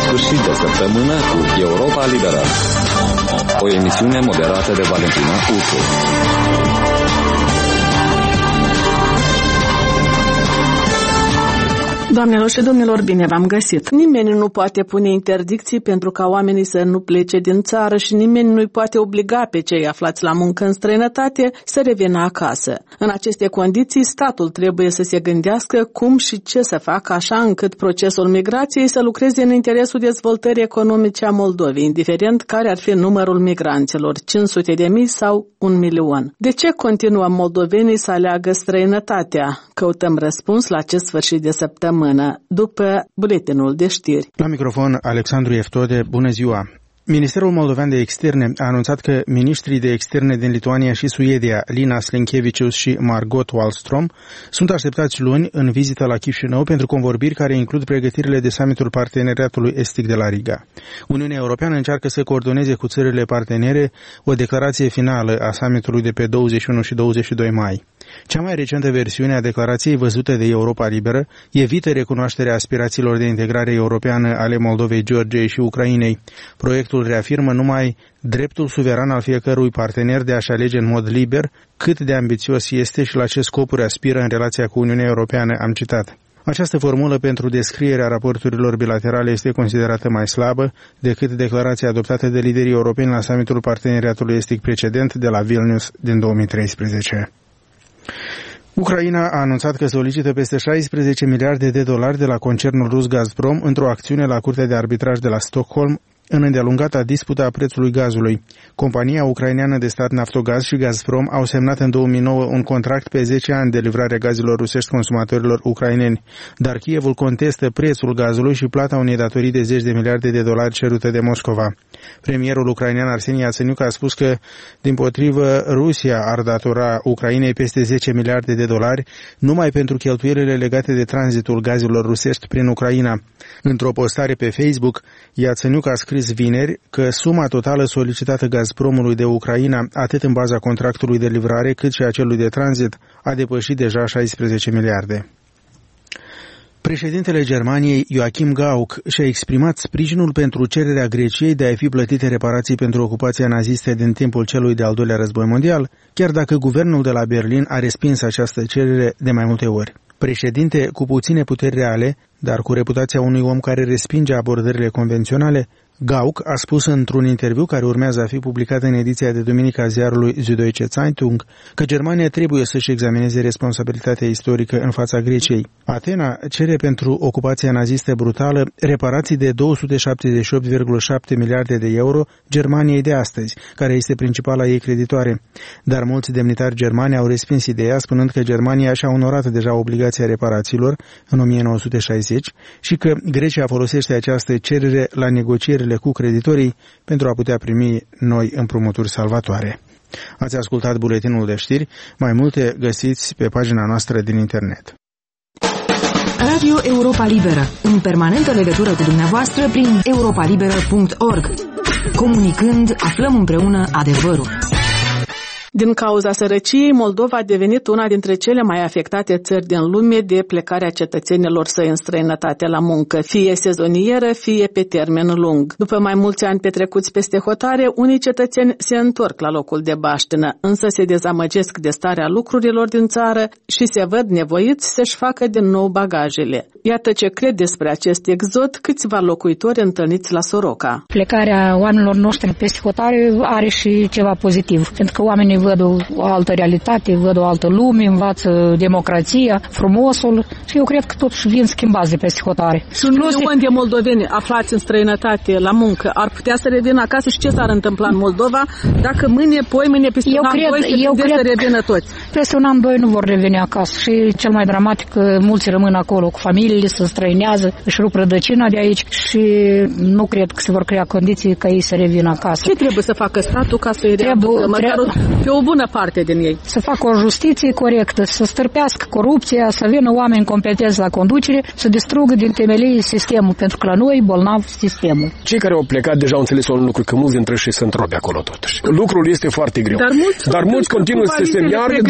sfârșit de săptămână cu Europa Liberă, o emisiune moderată de Valentina Ursu. Doamnelor și domnilor, bine v-am găsit. Nimeni nu poate pune interdicții pentru ca oamenii să nu plece din țară și nimeni nu-i poate obliga pe cei aflați la muncă în străinătate să revină acasă. În aceste condiții, statul trebuie să se gândească cum și ce să facă așa încât procesul migrației să lucreze în interesul dezvoltării economice a Moldovei, indiferent care ar fi numărul migranților, 500.000 sau 1.000.000. De ce continuă moldovenii să aleagă străinătatea? Căutăm răspuns la acest sfârșit de săptămână, după buletinul de știri. La microfon, Alexandru Eftode, bună ziua! Ministerul Moldovean de Externe a anunțat că ministrii de externe din Lituania și Suedia, Linas Linkevicius și Margot Wallström, sunt așteptați luni în vizită la Chișinău pentru convorbiri care includ pregătirile de summitul Parteneriatului Estic de la Riga. Uniunea Europeană încearcă să coordoneze cu țările partenere o declarație finală a summitului de pe 21 și 22 mai. Cea mai recentă versiune a declarației văzută de Europa Liberă evită recunoașterea aspirațiilor de integrare europeană ale Moldovei, Georgiei și Ucrainei. Proiectul reafirmă numai dreptul suveran al fiecărui partener de a-și alege în mod liber cât de ambițios este și la ce scopuri aspiră în relația cu Uniunea Europeană, am citat. Această formulă pentru descrierea raporturilor bilaterale este considerată mai slabă decât declarația adoptată de liderii europeni la summitul Parteneriatului Estic precedent de la Vilnius din 2013. Ucraina a anunțat că solicită peste 16 miliarde de dolari de la concernul rus Gazprom într-o acțiune la Curtea de Arbitraj de la Stockholm în îndelungata dispută a prețului gazului. Compania ucraineană de stat Naftogaz și Gazprom au semnat în 2009 un contract pe 10 ani de livrare a gazelor rusești consumatorilor ucraineni, dar Kievul contestă prețul gazului și plata unei datorii de 10 de miliarde de dolari cerute de Moscova. Premierul ucrainean Arseni Yatsenyuk a spus că, dimpotrivă, Rusia ar datora Ucrainei peste 10 miliarde de dolari numai pentru cheltuielile legate de tranzitul gazelor rusești prin Ucraina. Într-o postare pe Facebook, Yatsenyuk a scris vineri că suma totală solicitată Gazpromului de Ucraina, atât în baza contractului de livrare cât și a celui de tranzit, a depășit deja 16 miliarde. Președintele Germaniei, Joachim Gauck, și-a exprimat sprijinul pentru cererea Greciei de a fi plătite reparații pentru ocupația nazistă din timpul celui de-al doilea război mondial, chiar dacă guvernul de la Berlin a respins această cerere de mai multe ori. Președinte cu puține puteri reale, dar cu reputația unui om care respinge abordările convenționale, Gauck a spus într-un interviu care urmează a fi publicat în ediția de duminică a ziarului Süddeutsche Zeitung că Germania trebuie să-și examineze responsabilitatea istorică în fața Greciei. Atena cere pentru ocupația nazistă brutală reparații de 278,7 miliarde de euro Germaniei de astăzi, care este principala ei creditoare. Dar mulți demnitari germani au respins ideea, spunând că Germania și-a onorat deja obligația reparațiilor în 1960 și că Grecia folosește această cerere la negocierile cu creditorii pentru a putea primi noi împrumuturi salvatoare. Ați ascultat buletinul de știri, mai multe găsiți pe pagina noastră din internet. Radio Europa Liberă, în permanentă legătură cu dumneavoastră prin europalibera.org. Comunicând, aflăm împreună adevărul. Din cauza sărăciei, Moldova a devenit una dintre cele mai afectate țări din lume de plecarea cetățenilor săi în străinătate la muncă, fie sezonieră, fie pe termen lung. După mai mulți ani petrecuți peste hotare, unii cetățeni se întorc la locul de baștină, însă se dezamăgesc de starea lucrurilor din țară și se văd nevoiți să-și facă din nou bagajele. Iată ce cred despre acest exod câțiva locuitori întâlniți la Soroca. Plecarea oamenilor noștri peste hotare are și ceva pozitiv, pentru că oamenii văd o altă realitate, văd o altă lume, învață democrația, frumosul și eu cred că totuși vin schimbați de peste hotare. Sunt milioni de moldoveni aflați în străinătate la muncă. Ar putea să revină acasă și ce s-ar întâmpla în Moldova dacă mâine, poimâine, peste un an, doi, să revină toți? Peste un an, doi nu vor reveni acasă și cel mai dramatic, mulți rămân acolo cu familiile, se străinează, își rup rădăcina de aici și nu cred că se vor crea condiții ca ei să revină acasă. Ce trebuie să facă statul ca să-i Pe o bună parte din ei. Să facă o justiție corectă, să stârpească corupția, să vină oameni competenți la conducere, să distrugă din temelii sistemul, pentru că la noi e bolnav sistemul. Cei care au plecat deja au înțeles un lucru, că mulți dintre ei sunt robi acolo totuși. Lucrul este foarte greu. Dar mulți continuă să se meargă,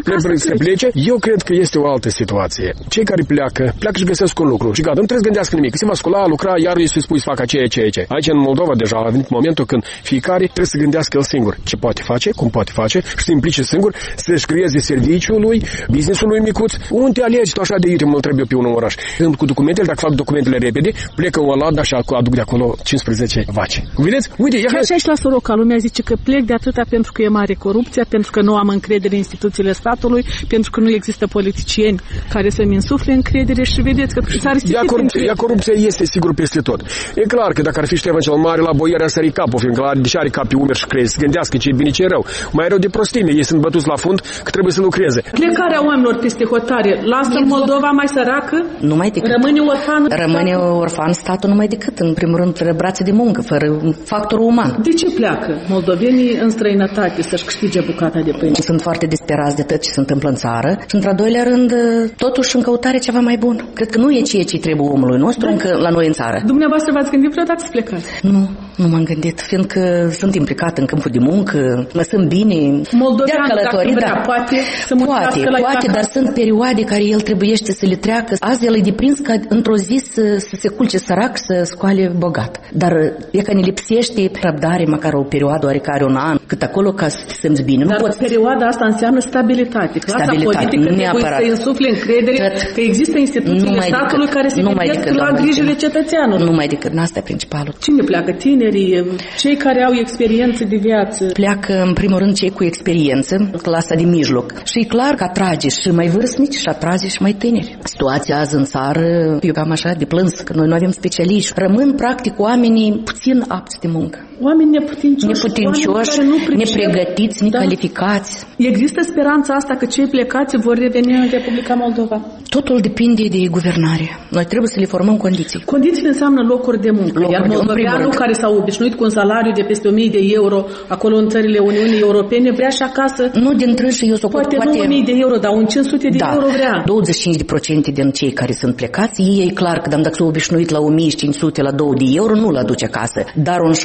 să plece. Eu cred că este o altă situație. Cei care pleacă și găsesc un lucru. Și gata, nu trebuie să gândească nimic. Se va scula, lucra, iar îi se spui să facă aceea. Aici în Moldova deja a venit momentul când fiecare trebuie să gândească el singur ce poate face, cum poate face și să implice singur, să-și creeze serviciul lui, business-ul lui micuț. Unde alegi tu așa de iute, mă trebuie pe un oraș. Cu documentele, dacă fac documentele repede, plecă în Olanda și aduc de acolo 15 vaci. Vedeți? Uite, așa și la Soroca, lumea zice că plec de atâta pentru că e mare corupția, pentru că nu am încredere în instituțiile statului, pentru că nu există politicieni care să-mi insufle încredere și vedeți că s-a risipit încredere. Corupția este sigur peste tot. E clar că dacă ar fi Ștefan cel Mare, la boiere ar sări capul, fiindcă deși are cap pe umeri și crezi, să gândească ce e bine, ce e rău. Mai rău de prostime, ei sunt bătuți la fund că trebuie să lucreze. Plecarea oamenilor peste hotare, lasă Moldova mai săracă? Numai decât. Rămâne orfan? Rămâne orfan statul numai decât, în primul rând, fără brațe de muncă, fără factorul uman. De ce pleacă moldovenii în străinătate să-și câștige bucata de pâine? Sunt foarte disperați de tot ce se întâmplă în țară și, într-al doilea rând, totuși în căutare ceva mai bun. Cred că nu e ceea ce trebuie omului nostru încă la noi în țară. Dumneavoastră v-ați gândit vreodată să plecați? Nu m-am gândit, fiindcă sunt implicat în câmpul de muncă, mă sunt bine. Moldovean, dacă vrea, poate să muncească la poate, dar sunt perioade care el trebuiește să le treacă. Azi el e deprins ca într-o zi să se culce sărac, să scoale bogat. Dar e că ne lipsește răbdare, măcar o perioadă oarecare, un an, cât acolo ca să te simți bine. Dar perioada asta înseamnă stabilitate. Clasa politică trebuie să insufle încredere că există instituțiile statului care se gândesc la grijile cetățeanului. Numai decât, asta e principalul. Cine pleacă? Tinerii, cei care au experiență de viață? Pleacă, în primul rând, cei cu experiență, clasa de mijloc. Și e clar că atrage și mai vârstnici și atrage și mai tineri. Situația azi în țară, eu cam așa de plâns, că noi nu avem specialiști. Rămân, practic, oamenii puțin apți de muncă. Oameni neputincioși, nepregătiți, necalificați. Există speranța asta că cei plecați vor reveni în Republica Moldova? Totul depinde de guvernare. Noi trebuie să le formăm condiții. Condițiile înseamnă locuri de muncă. Iar moldoveanul care s-a obișnuit cu un salariu de peste 1000 de euro acolo în țările Uniunii Europene vrea și acasă. Nu din trânși, eu poate nu 1000 de euro, dar un 500 de euro vrea. 25% din cei care sunt plecați, ei e clar că dacă s-au obișnuit la 1500 la 2 de euro, nu-l aduce acasă. Dar un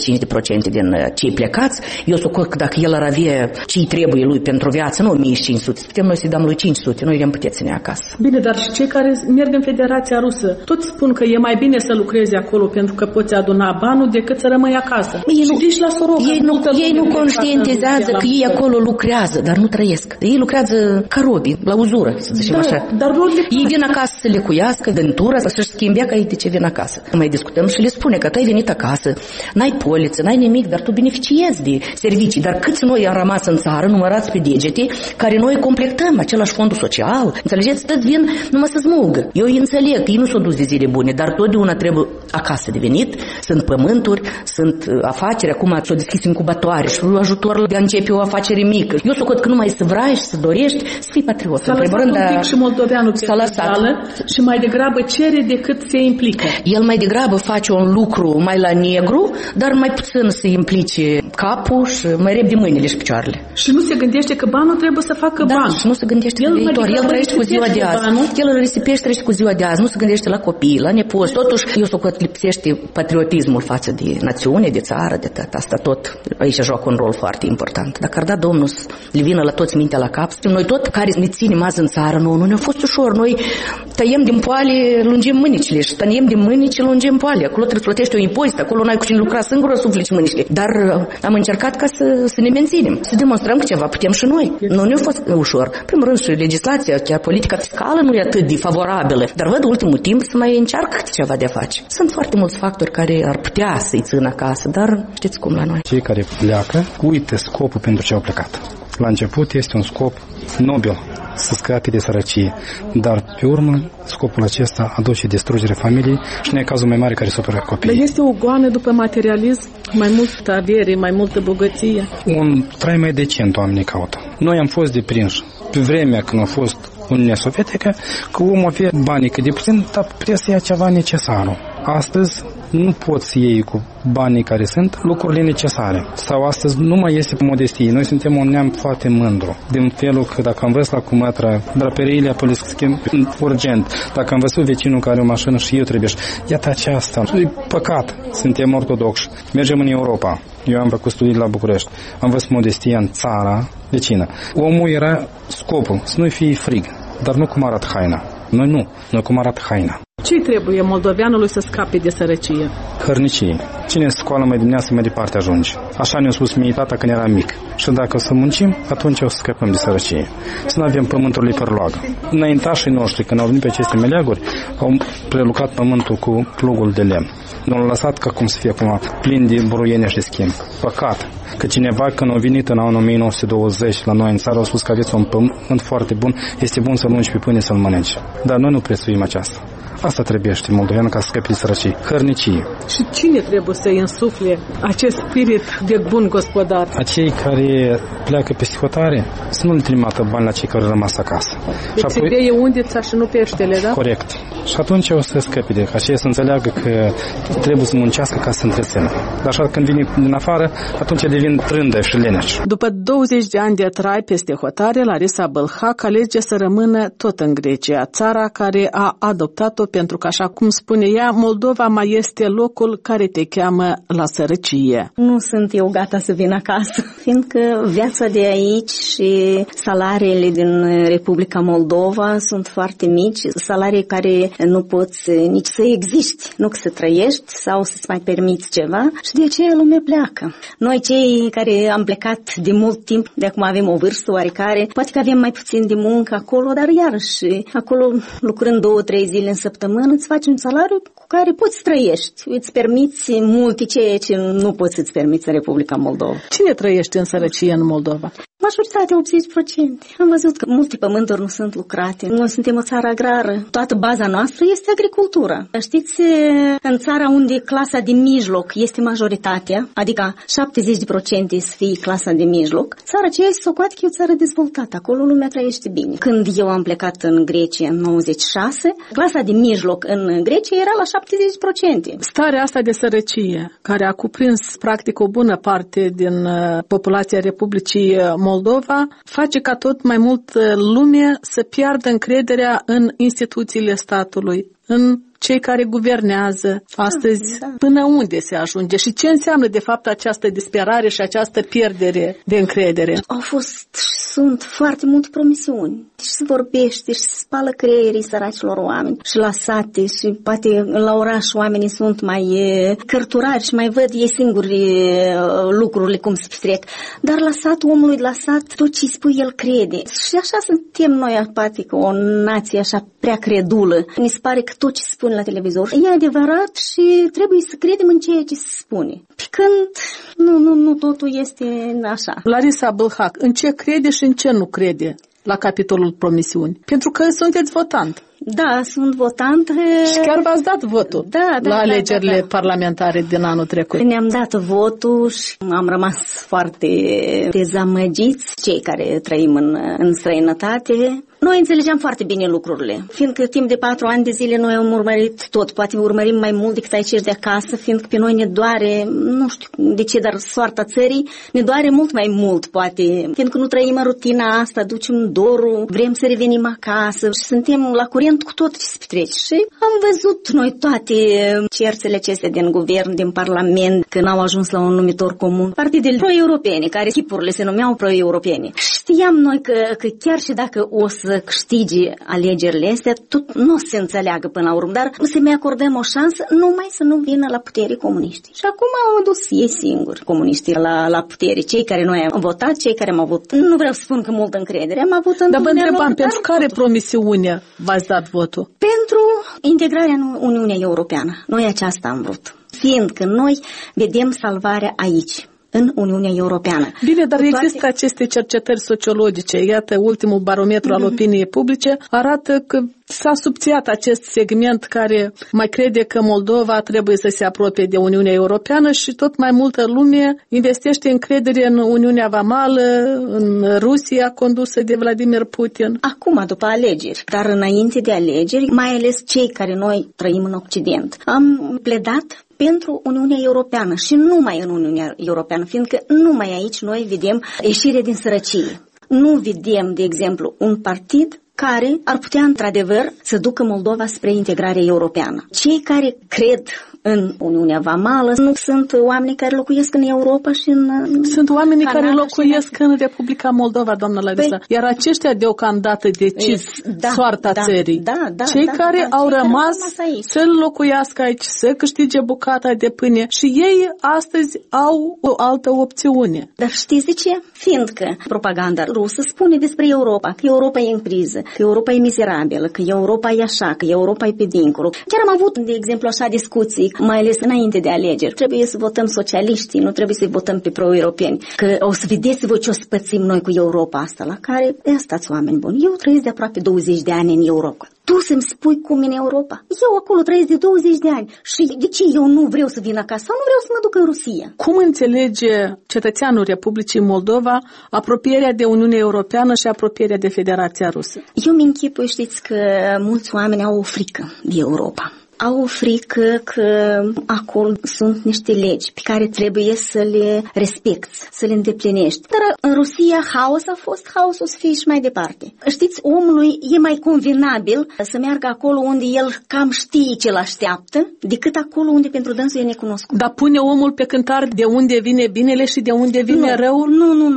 75% din cei plecați, eu socot că dacă el ar avea ce-i trebuie lui pentru viață, nu 1500, putem noi să-i dăm lui 500, noi le-am putea ține acasă. Bine, dar și cei care merg în Federația Rusă, toți spun că e mai bine să lucrezi acolo pentru că poți aduna banul decât să rămâi acasă. La Soroca, ei nu conștientizează că ei acolo lucrează, dar nu trăiesc. Ei lucrează ca robi, la uzură, să zicem așa. Dar ei vin acasă să le cuiască dentura, să-și schimbe că ei de ce vin acasă. Mai discutăm și le spune că tu ai venit acasă, n-ai poliță, n-ai nimic, dar tu beneficiezi de servicii. Dar câți noi am rămas în țară, numărați pe degete, care noi completăm același fondul social. Înțelegeți? Tot vin numai să smulgă. Eu îi înțeleg, ei nu s-au dus de zile bune, dar totdeauna trebuie acasă de venit. Sunt pământuri, sunt afaceri, acum s-au deschis incubatoare și ajutor de a începe o afacere mică. Eu socot că numai să vrei și să dorești, să fii patriot. S-a lăsat un pic și moldoveanul pe sală și mai degrabă cere decât se implică. El mai degrabă face un lucru mai la negru, dar mai puțin se implice capul și mai repede mâinile și picioarele. Și nu se gândește că banul trebuie să facă bani. Și nu se gândește la viitor. El trăiește cu ziua de azi. El îl risipește, trăiește cu ziua de azi. Nu se gândește la copii, la nepoți. Totuși, eu socot lipsește patriotismul față de națiune, de țară, de tot. Asta tot aici joacă un rol foarte important. Dacă ar da Domnul să le vină la toți mintea la cap, noi tot care ne ținem azi în țară, nu ne-a fost ușor. Noi tăiem din poale, lungim mânicile și tăiem din mânici, lungim poale. Acolo trebuie să plătești un impozit, acolo n-ai cu cine lucra singură, suflici mânicile. Dar am încercat ca să ne menținem, să demonstrăm că ceva putem și noi. Nu ne-a fost ușor. Primul rând și legislația, chiar politica fiscală nu e atât de favorabilă, dar văd ultimul timp să mai încearcă ceva de a face. Sunt foarte mulți factori care ar putea să-i țină acasă, dar știți cum la noi. Cei care pleacă uită scopul pentru ce au plecat. La început este un scop nobil, să scape de sărăcie, dar pe urmă scopul acesta aduce distrugerea familiei și nu e cazul mai mare care suferă copiii. Dar este o goană după materialism, mai multă avere, mai multă bogăție. Un trai mai decent oamenii caută. Noi am fost deprinși pe vremea când a fost Uniunea Sovietică, că omul avea banii cât de puțin, dar putea să ia ceva necesarul. Astăzi nu poți să iei cu banii care sunt lucrurile necesare. Sau astăzi nu mai este modestie. Noi suntem un neam foarte mândru. Din felul că dacă am văzut la Cumătra draperiile apă le schimb urgent, dacă am văzut vecinul care are o mașină și eu trebuie. Iată aceasta. E păcat. Suntem ortodoxi. Mergem în Europa. Eu am făcut studii la București. Am văzut modestia în țara vecină. Omul era scopul să nu fie frig, dar nu cum arată haina. Noi cum arată haina. Ce trebuie moldoveanului să scape de sărăcie? Hărnicie. Cine se scoală mai dimineață, mai departe ajunge. Așa ne-a spus mie tata când era mic. Și dacă o să muncim, atunci o să scăpăm de sărăcie. Să nu avem pământurile părloagă. Înaintașii noștri, când au venit pe aceste meleaguri, au prelucrat pământul cu plugul de lemn. Nu l-au lăsat ca cum să fie acum plin de buruiene și de schimb. Păcat că cineva când a venit în anul 1920 la noi în țară a spus că aveți un pământ foarte bun, este bun să-l ungi pe pâine să-l mănânci. Dar noi nu prețuim aceasta. Asta trebuie știi moldovean ca să scapi de sărăcie. Hărnicie. Și cine trebuie să-i însufle acest spirit de bun gospodar? Acei care pleacă pe hotare să nu le trimită bani la cei care au rămas acasă. Deci se beie undița și nu peștele, da? Corect. Și atunci o să scapi de aceea să înțeleagă că trebuie să muncească ca să întrețină. Dar așa când vine din afară, atunci devin trândă și leneși. După 20 de ani de trai peste hotare, Larisa Bălhac alege să rămână tot în Grecia, țara care a adoptat-o pentru că, așa cum spune ea, Moldova mai este locul care te cheamă la sărăcie. Nu sunt eu gata să vin acasă, fiindcă viața de aici și salariile din Republica Moldova sunt foarte mici, salarii care nu poți nici să existi, nu că să trăiești sau să-ți mai permiți ceva și de aceea lumea pleacă. Noi cei care am plecat de mult timp, de acum avem o vârstă oarecare, poate că avem mai puțin de muncă acolo, dar iarăși acolo lucrând 2-3 zile în săptămână îți faci un salariu cu care poți trăiești, îți permiți multe ceea ce nu poți să-ți permiți în Republica Moldova. Cine trăiește în sărăcie în Moldova? Majoritatea, 80%. Am văzut că multe pământuri nu sunt lucrate. Noi suntem o țară agrară. Toată baza noastră este agricultura. Știți, în țara unde clasa de mijloc este majoritatea, adică 70% să fie clasa de mijloc, țara aceea este socoată că e o țară dezvoltată. Acolo lumea trăiește bine. Când eu am plecat în Grecia în 96, clasa de mijloc în Grecia era la 70%. Starea asta de sărăcie, care a cuprins practic o bună parte din populația Republicii Moldova, face ca tot mai mult lume să piardă încrederea în instituțiile statului, în cei care guvernează astăzi, până unde se ajunge și ce înseamnă de fapt această disperare și această pierdere de încredere. Au fost și sunt foarte multe promisiuni și se vorbește și se spală creierii săracilor oameni și la sate și poate la oraș oamenii sunt mai cărturari și mai văd ei singuri lucrurile cum se petrec, dar la sat, omului de la sat, tot ce îi spui el crede și așa suntem noi apatică, o nație așa prea credulă. Mi se pare că tot ce se spune la televizor e adevărat și trebuie să credem în ceea ce se spune. Când nu totul este așa. Larisa Bălhac, în ce crede și în ce nu crede la capitolul promisiuni? Pentru că sunteți votant. Da, sunt votant. Și chiar v-ați dat votul la alegerile parlamentare din anul trecut. Ne-am dat votul și am rămas foarte dezamăgiți, cei care trăim în străinătate. Noi înțelegeam foarte bine lucrurile, fiindcă timp de 4 ani de zile noi am urmărit tot, poate urmărim mai mult decât aici de acasă, fiindcă pe noi ne doare, nu știu de ce, dar soarta țării ne doare mult mai mult, poate, fiindcă nu trăim în rutina asta, ducem dorul, vrem să revenim acasă și suntem la curent cu tot ce se petrece. Și am văzut noi toate cerțele acestea din guvern, din parlament, că n-au ajuns la un numitor comun. Partidele pro-europene, care chipurile se numeau pro-europene. Știam noi că chiar și dacă o să câștige alegerile astea, tot nu se înțeleagă până la urmă, dar să mai acordăm o șansă numai să nu vină la putere comuniștii. Și acum au adus ei singuri comuniștii la putere, cei care noi am votat, cei care am avut, nu vreau să spun că multă încredere, am avut în. Dar vă întrebam, pentru care promisiune v-ați dat votul? Pentru integrarea în Uniunea Europeană. Noi aceasta am vrut. Fiindcă noi vedem salvarea aici, în Uniunea Europeană. Bine, dar există aceste cercetări sociologice. Iată, ultimul barometru al opiniei publice arată că S-a subțiat acest segment care mai crede că Moldova trebuie să se apropie de Uniunea Europeană și tot mai multă lume investește încredere în Uniunea Vamală, în Rusia condusă de Vladimir Putin. Acum, după alegeri, dar înainte de alegeri, mai ales cei care noi trăim în Occident, am pledat pentru Uniunea Europeană și numai în Uniunea Europeană, fiindcă numai aici noi vedem ieșire din sărăcie. Nu vedem, de exemplu, un partid care ar putea, într-adevăr, să ducă Moldova spre integrarea europeană. Cei care cred în Uniunea Vamală nu sunt oamenii care locuiesc în Europa și în sunt oamenii Canada care locuiesc în Republica Moldova, doamnă Larisa. Iar aceștia deocamdată decid soarta țării. Cei care au rămas să locuiască aici, să câștige bucata de pâine și ei astăzi au o altă opțiune. Dar știți de ce? Fiindcă propaganda rusă spune despre Europa, că Europa e în criză, că Europa e mizerabilă, că Europa e așa, că Europa e pe dincolo. Chiar am avut, de exemplu, așa discuții, mai ales înainte de alegeri. Trebuie să votăm socialiștii, nu trebuie să-i votăm pe pro-europeni. Că o să vedeți voi ce o să pățim noi cu Europa asta, la care, stați oameni buni, eu trăiesc de aproape 20 de ani în Europa. Tu să-mi spui cum e în Europa? Eu acolo trăiesc de 20 de ani și de ce eu nu vreau să vin acasă sau nu vreau să mă duc în Rusia? Cum înțelege cetățeanul Republicii Moldova apropierea de Uniunea Europeană și apropierea de Federația Rusă? Eu mi închipui, știți, că mulți oameni au o frică de Europa. Au o frică că acolo sunt niște legi pe care trebuie să le respecti, să le îndeplinești. Dar în Rusia haos a fost, haos o să fie și mai departe. Știți, omului e mai convenabil să meargă acolo unde el cam știe ce-l așteaptă, decât acolo unde pentru dânsul e necunoscut. Dar pune omul pe cântar de unde vine binele și de unde vine răul?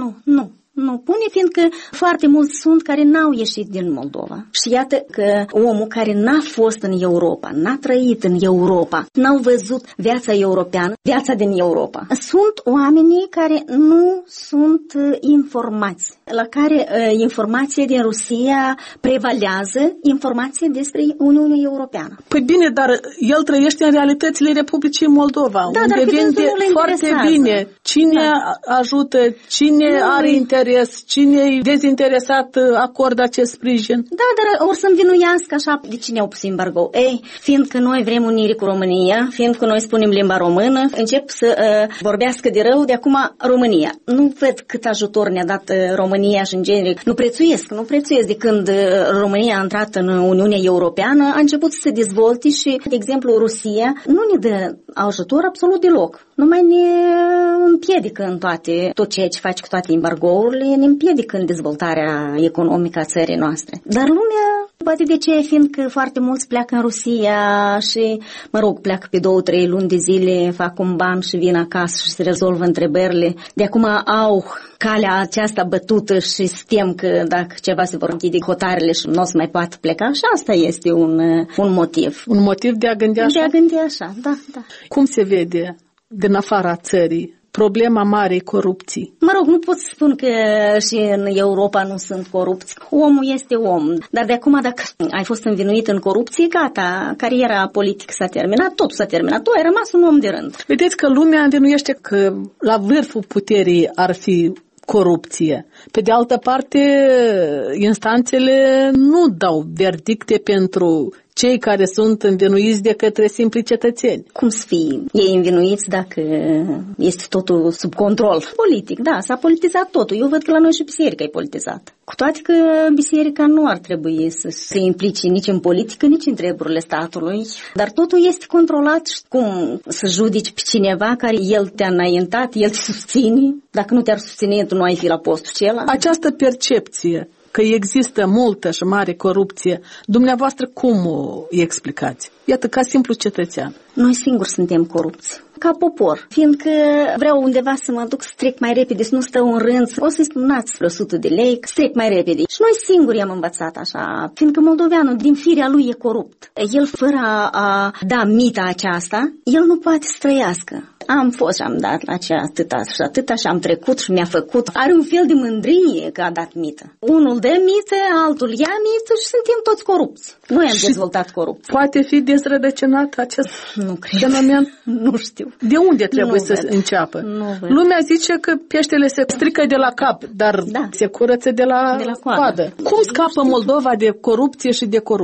Nu pune, fiindcă foarte mulți sunt care n-au ieșit din Moldova. Și iată că omul care n-a fost în Europa, n-a trăit în Europa, n-au văzut viața europeană, viața din Europa. Sunt oamenii care nu sunt informați, la care informația din Rusia prevalează informație despre Uniunea Europeană. Păi bine, dar el trăiește în realitățile Republicii Moldova, unde vinde foarte bine. Cine ajută, cine are interes, cine e dezinteresat acordă acest sprijin. Da, dar or să învinuiască așa de cine au pus embargo. Fiindcă noi vrem unire cu România, fiindcă noi spunem limba română, încep să vorbească de rău de acum România. Nu văd cât ajutor ne-a dat România și în genere. Nu prețuiesc de când România a intrat în Uniunea Europeană, a început să se dezvolte și, de exemplu, Rusia nu ne dă ajutor absolut deloc. Numai ne împiedică în tot ceea ce face cu toate embargourile, ne împiedică în dezvoltarea economică a țării noastre. Dar lumea, poate de ce, fiindcă foarte mulți pleacă în Rusia și, pleacă pe 2-3 luni de zile, fac un ban și vin acasă și se rezolvă întrebările. De acum au calea aceasta bătută și tem că dacă ceva se vor închide hotarele și nu o să mai poată pleca. Și asta este un motiv. Un motiv de a gândi așa? De a gândi așa, da. Cum se vede din afara țării problema marei corupții? Nu pot să spun că și în Europa nu sunt corupți. Omul este om. Dar de acum, dacă ai fost învinuit în corupție, gata, cariera politică s-a terminat, totul s-a terminat, tu ai rămas un om de rând. Vedeți că lumea învinuiește că la vârful puterii ar fi corupție. Pe de altă parte, instanțele nu dau verdicte pentru cei care sunt învinuiți de către simpli cetățeni. Cum să fie ei învinuiți dacă este totul sub control politic? Da, s-a politizat totul. Eu văd că la noi și biserica e politizată. Cu toate că biserica nu ar trebui să se implice nici în politică, nici în treburile statului. Dar totul este controlat. Cum să judici pe cineva care el te-a înaintat, el te susține? Dacă nu te-ar susține, tu nu ai fi la postul acela? Această percepție că există multă și mare corupție, dumneavoastră cum o explicați? Iată, ca simplu cetățean. Noi singuri suntem corupți, ca popor, fiindcă vreau undeva să mă duc să trec mai repede, să nu stau în rând, o să-i spuneați 100 de lei, să trec mai repede. Și noi singuri am învățat așa, fiindcă moldoveanul din firea lui e corupt. El, fără a da mita aceasta, el nu poate să trăiască. Am fost și am dat la aceea atâta și am trecut și mi-a făcut. Are un fel de mândrie că a dat mită. Unul dă mită, altul ia mită și suntem toți corupți. Noi am dezvoltat corupție. Poate fi dezrădăcinat acest fenomen? Nu știu. De unde trebuie să înceapă? Lumea zice că peștele se strică de la cap, dar se curăță de la coadă. Cum scapă Moldova de corupție și de corupție?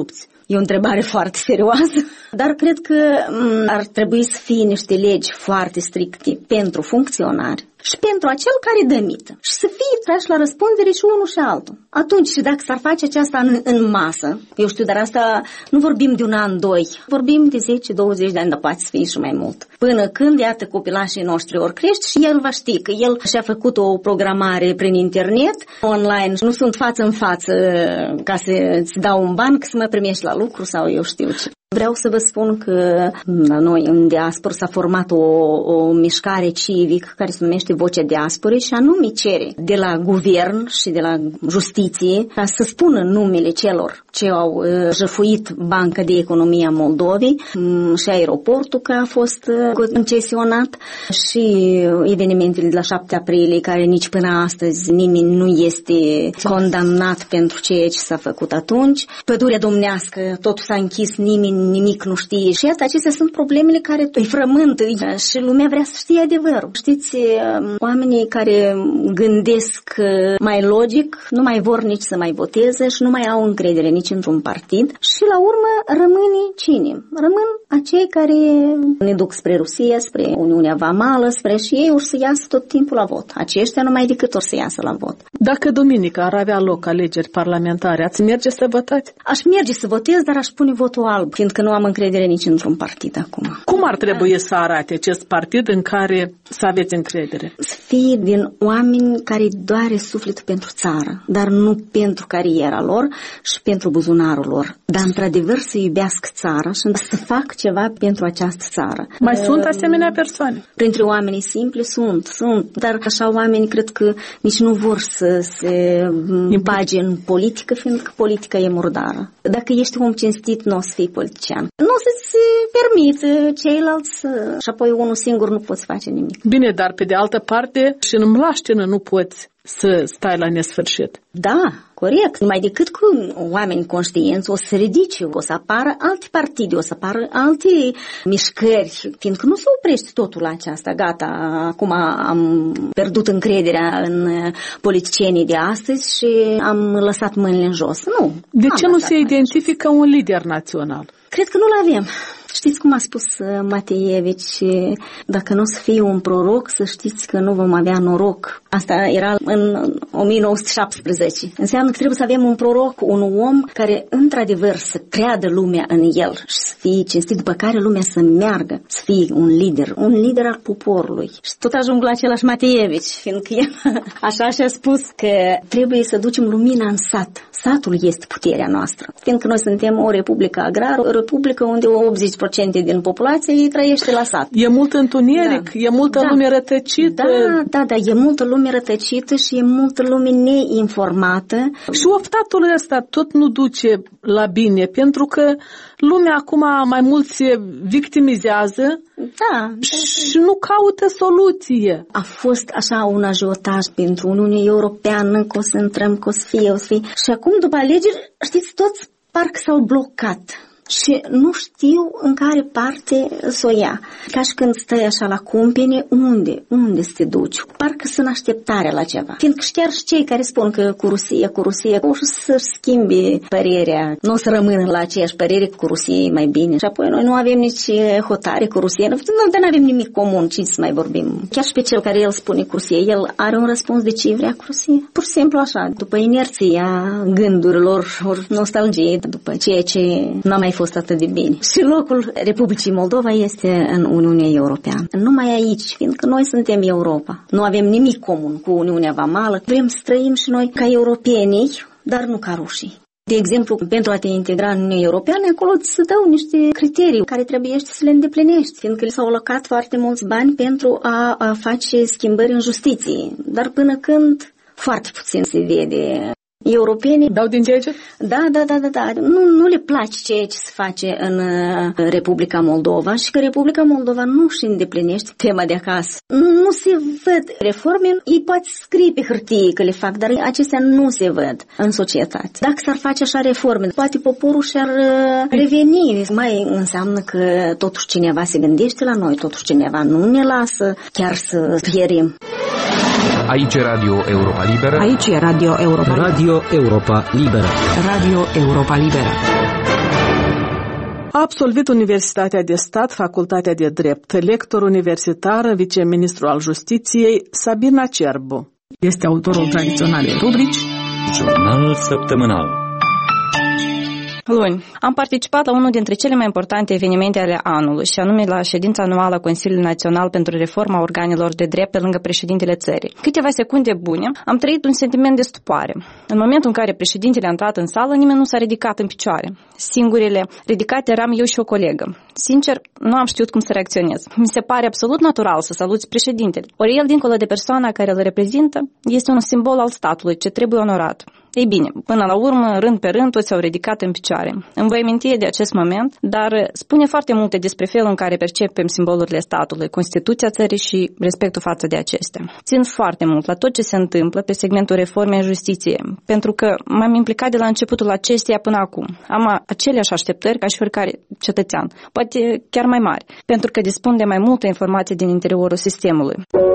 E o întrebare foarte serioasă, dar cred că ar trebui să fie niște legi foarte stricte pentru funcționari și pentru acel care dă mită și să fie trași la răspundere și unul și altul. Atunci, și dacă s-ar face aceasta în masă, eu știu, dar asta nu vorbim de un an, doi, vorbim de 10-20 de ani, dar poate să fie și mai mult. Până când, iată, copilașii noștri ori crește și el va ști că el și-a făcut o programare prin internet, online, nu sunt față în față ca să-ți dau un ban, că să mă primești la lucru sau eu știu ce. Vreau să vă spun că la noi în diaspora s-a format o mișcare civică care se numește Vocea Diasporei și anume cere de la guvern și de la justiție ca să spună numele celor ce au jăfuit Banca de Economie a Moldovei și aeroportul că a fost concesionat și evenimentele de la 7 aprilie care nici până astăzi nimeni nu este condamnat pentru ceea ce s-a făcut atunci. Pădurea domnească, totul s-a închis, nimic nu știe. Și iată, acestea sunt problemele care îi frământă și lumea vrea să știe adevărul. Știți, oamenii care gândesc mai logic nu mai vor nici să mai voteze și nu mai au încredere nici într-un partid și la urmă rămâne cine? Rămân acei care ne duc spre Rusia, spre Uniunea Vamală, spre și ei or să iasă tot timpul la vot. Aceștia numai decât or să iasă la vot. Dacă duminică ar avea loc alegeri parlamentare, ați merge să votați? Aș merge să votez, dar aș pune votul alb, fiindcă nu am încredere nici într-un partid acum. Cum ar trebui să arate acest partid în care să aveți încredere? Să fie din oameni care doare sufletul pentru țară, dar nu pentru cariera lor și pentru buzunarul lor, dar într-adevăr să iubească țara și să facă ceva pentru această țară. Mai sunt asemenea persoane? Printre oamenii simpli sunt, dar așa oameni cred că nici nu vor să se bage în politică, fiindcă politica e murdară. Dacă ești om cinstit, nu o să fii politician. Nu o să-ți permită ceilalți și apoi unul singur nu poți face nimic. Bine, dar pe de altă parte și în mlaștină nu poți să stai la nesfârșit. Da, corect. Numai decât cu oameni conștienți o să ridice, o să apară alte partide, o să apară alte mișcări, fiindcă nu se oprește totul la aceasta. Gata, acum am pierdut încrederea în politicienii de astăzi și am lăsat mâinile în jos. Nu. De ce nu se identifică un lider național? Cred că nu-l avem. Știți cum a spus Mateevici, dacă nu o să fie un proroc, să știți că nu vom avea noroc. Asta era în 1917. Înseamnă că trebuie să avem un proroc, un om care într-adevăr să creadă lumea în el și să fie cinstit, după care lumea să meargă, să fie un lider al poporului. Și tot ajung la același Mateevici, fiindcă el așa și-a spus că trebuie să ducem lumina în sat. Satul este puterea noastră, fiindcă noi suntem o republică agrară, o republică unde 80% din populație trăiește la sat. E mult întuneric, da. E multă lume rătăcită. Da, e multă lume rătăcită și e multă lume neinformată. Și oftatul ăsta tot nu duce la bine, pentru că lumea acum mai mult se victimizează și nu caută soluție. A fost așa un ajutaj pentru Uniunea Europeană, că o să intrăm, că o să fie. Și acum, după alegeri, știți, toți parcă s-au blocat. Și nu știu în care parte să o ia. Ca și când stai așa la cumpene, unde să te duci? Parcă sunt așteptarea la ceva. Fiindcă chiar și cei care spun că cu Rusia, o să-și schimbi părerea. Nu o să rămână la aceeași părere cu Rusia e mai bine. Și apoi noi nu avem nici hotare cu Rusia. Nu avem nimic comun, ce să mai vorbim. Chiar și pe cel care el spune cu Rusia, el are un răspuns de ce vrea cu Rusia. Pur și simplu așa, după inerția gândurilor, ori nostalgie, după ceea ce n-a mai fost atât de bine. Și locul Republicii Moldova este în Uniunea Europeană. Numai aici, fiindcă noi suntem Europa. Nu avem nimic comun cu Uniunea Vamală. Vrem să trăim și noi ca europenii, dar nu ca rușii. De exemplu, pentru a te integra în Uniunea Europeană, acolo îți dau niște criterii care trebuie să le îndeplinești, fiindcă s-au alocat foarte mulți bani pentru a face schimbări în justiție. Dar până când foarte puțin se vede. Europenii dau din deget? Da. Nu le place ceea ce se face în Republica Moldova și că Republica Moldova nu își îndeplinește tema de acasă. Nu se văd reforme, ei poate scrie pe hârtie că le fac, dar acestea nu se văd în societate. Dacă s-ar face așa reforme, poate poporul și-ar reveni. Mai înseamnă că totuși cineva se gândește la noi, totuși cineva nu ne lasă chiar să pierim. Aici e Radio Europa Liberă. Aici e Radio Europa Liberă. Radio Europa Liberă. Radio Europa Liberă. A absolvit Universitatea de Stat, Facultatea de Drept, lector universitar, viceministru al Justiției, Sabina Cerbu. Este autorul tradiționalei rubrici Jurnal săptămânal. Luni, am participat la unul dintre cele mai importante evenimente ale anului, și anume la ședința anuală a Consiliului Național pentru Reforma Organelor de Drept pe lângă președintele țării. Câteva secunde bune, am trăit un sentiment de stupoare. În momentul în care președintele a intrat în sală, nimeni nu s-a ridicat în picioare. Singurele ridicate eram eu și o colegă. Sincer, nu am știut cum să reacționez. Mi se pare absolut natural să saluți președintele. Ori el, dincolo de persoana care îl reprezintă, este un simbol al statului ce trebuie onorat. Ei bine, până la urmă, rând pe rând, toți s-au ridicat în picioare. Îmi voi aminti de acest moment, dar spune foarte multe despre felul în care percepem simbolurile statului, Constituția țării și respectul față de acestea. Țin foarte mult la tot ce se întâmplă pe segmentul reformei în justiție, pentru că m-am implicat de la începutul acesteia până acum. Am aceleași așteptări ca și oricare cetățean, poate chiar mai mari, pentru că dispun de mai multe informații din interiorul sistemului.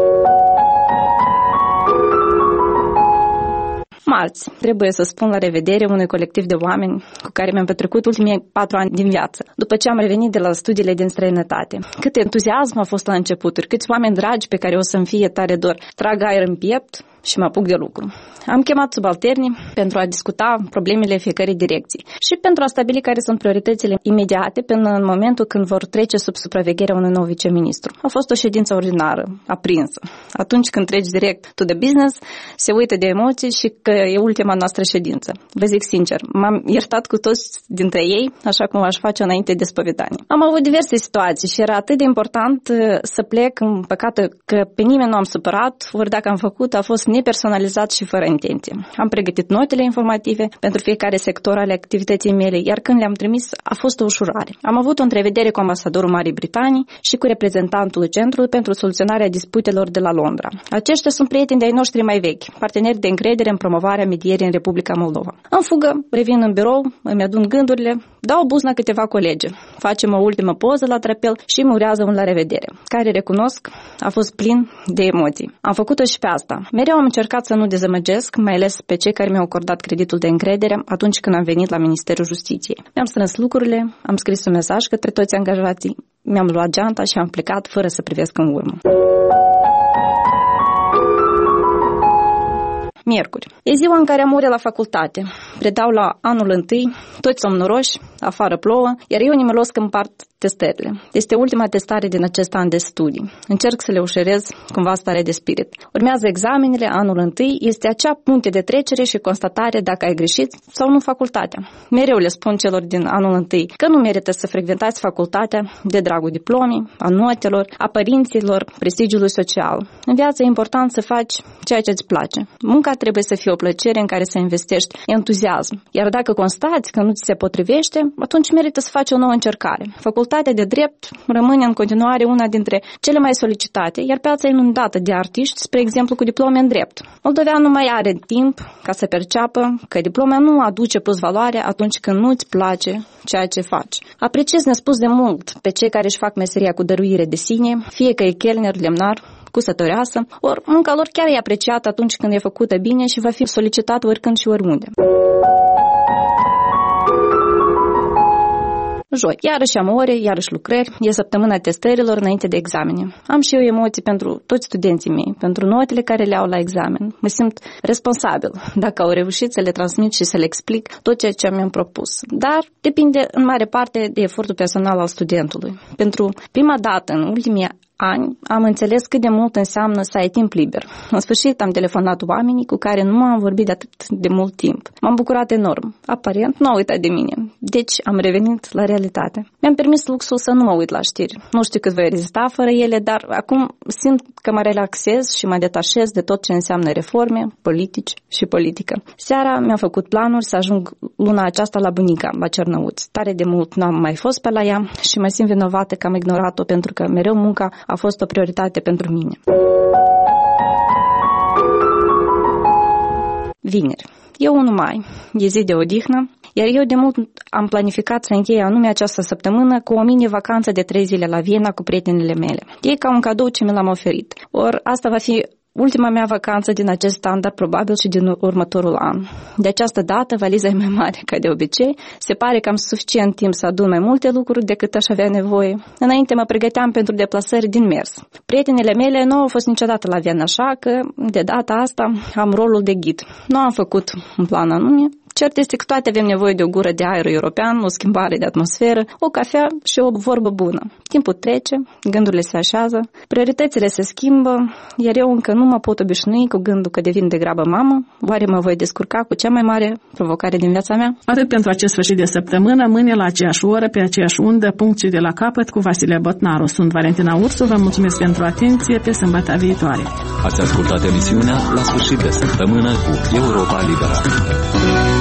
Marți, trebuie să spun la revedere unui colectiv de oameni cu care mi-am petrecut ultimii 4 ani din viață, după ce am revenit de la studiile din străinătate. Cât entuziasm a fost la începuturi, câți oameni dragi pe care o să-mi fie tare dor, trag aer în piept și mă apuc de lucru. Am chemat subalternii pentru a discuta problemele fiecărei direcții și pentru a stabili care sunt prioritățile imediate până în momentul când vor trece sub supravegherea unui nou viceministru. A fost o ședință ordinară, aprinsă. Atunci când treci direct to the business, se uită de emoții și că e ultima noastră ședință. Vă zic sincer, m-am iertat cu toți dintre ei, așa cum aș face înainte de spovedanie. Am avut diverse situații și era atât de important să plec, în păcate că pe nimeni nu am supărat, ori dacă am făcut, a fost nepersonalizat și fără intenție. Am pregătit notele informative pentru fiecare sector ale activității mele, iar când le-am trimis, a fost o ușurare. Am avut o întrevedere cu ambasadorul Marii Britanii și cu reprezentantul Centrului pentru soluționarea disputelor de la Londra. Aceștia sunt prieteni de ai noștri mai vechi, parteneri de încredere în promovarea medierii în Republica Moldova. În fugă, revin în birou, îmi adun gândurile, dau buz la câteva colegi, facem o ultimă poză la trapel și îmi urează un la revedere, care, recunosc, a fost plin de emoții. Am făcut-o și pe asta. Mereu am încercat să nu dezamăgesc, mai ales pe cei care mi-au acordat creditul de încredere atunci când am venit la Ministerul Justiției. Mi-am strâns lucrurile, am scris un mesaj către toți angajații, mi-am luat geanta și am plecat fără să privesc în urmă. Miercuri. E ziua în care am ore la facultate. Predau la anul întâi, toți somnoroși, afară plouă, iar eu nimelos că împart testările. Este ultima testare din acest an de studii. Încerc să le ușurez cumva starea de spirit. Urmează examenele, anul întâi, este acea punte de trecere și constatare dacă ai greșit sau nu facultatea. Mereu le spun celor din anul întâi că nu merită să frecventați facultatea de dragul diplomii, a notelor, a părinților, prestigiului social. În viață e important să faci ceea ce îți place. Munca trebuie să fie o plăcere în care să investești entuziasm. Iar dacă constați că nu ți se potrivește, atunci merită să faci o nouă încercare. Facultatea de drept rămâne în continuare una dintre cele mai solicitate, iar piața e inundată de artiști, spre exemplu cu diplome în drept. Moldoveanul nu mai are timp ca să perceapă că diploma nu aduce plus valoare atunci când nu-ți place ceea ce faci. Apreciez nespus de mult pe cei care își fac meseria cu dăruire de sine, fie că e chelner, lemnar, cusătoreasă, ori munca lor chiar e apreciată atunci când e făcută bine și va fi solicitată oricând și oriunde. Joi. Iarăși am ore, iarăși lucrări, e săptămâna testărilor înainte de examene. Am și eu emoții pentru toți studenții mei, pentru notele care le au la examen. Mă simt responsabil dacă au reușit să le transmit și să le explic tot ceea ce mi-am propus. Dar depinde în mare parte de efortul personal al studentului. Pentru prima dată în ultimii ani am înțeles cât de mult înseamnă să ai timp liber. În sfârșit am telefonat oamenii cu care nu am vorbit de atât de mult timp. M-am bucurat enorm. Aparent nu au uitat de mine. Deci am revenit la realitate. Mi-am permis luxul să nu mă uit la știri. Nu știu cât voi rezista fără ele, dar acum simt că mă relaxez și mă detașez de tot ce înseamnă reforme, politici și politică. Seara mi-am făcut planuri să ajung luna aceasta la bunica, la Cernăuți. Tare de mult n-am mai fost pe la ea și mă simt vinovată că am ignorat-o pentru că mereu munca a fost o prioritate pentru mine. Vineri. E 1 mai, e zi de odihnă, iar eu de mult am planificat să închei anume această săptămână cu o mini-vacanță de 3 zile la Viena cu prietenele mele. E ca un cadou ce mi l-am oferit. Or, asta va fi ultima mea vacanță din acest an, dar probabil și din următorul an. De această dată, valiza e mai mare ca de obicei. Se pare că am suficient timp să adun mai multe lucruri decât aș avea nevoie. Înainte mă pregăteam pentru deplasări din mers. Prietenele mele nu au fost niciodată la Viena, așa că de data asta am rolul de ghid. Nu am făcut un plan anume. Cert este că toate avem nevoie de o gură de aer european, o schimbare de atmosferă, o cafea și o vorbă bună. Timpul trece, gândurile se așează, prioritățile se schimbă, iar eu încă nu mă pot obișnui cu gândul că devin degrabă mamă. Oare mă voi descurca cu cea mai mare provocare din viața mea? Atât pentru acest sfârșit de săptămână, mâine la aceeași oră, pe aceeași undă, punctul de la capăt cu Vasile Botnaru. Sunt Valentina Ursu, vă mulțumesc pentru atenție, pe sâmbătă viitoare. Ați ascultat emisiunea La sfârșit de săptămână cu Europa Liberă.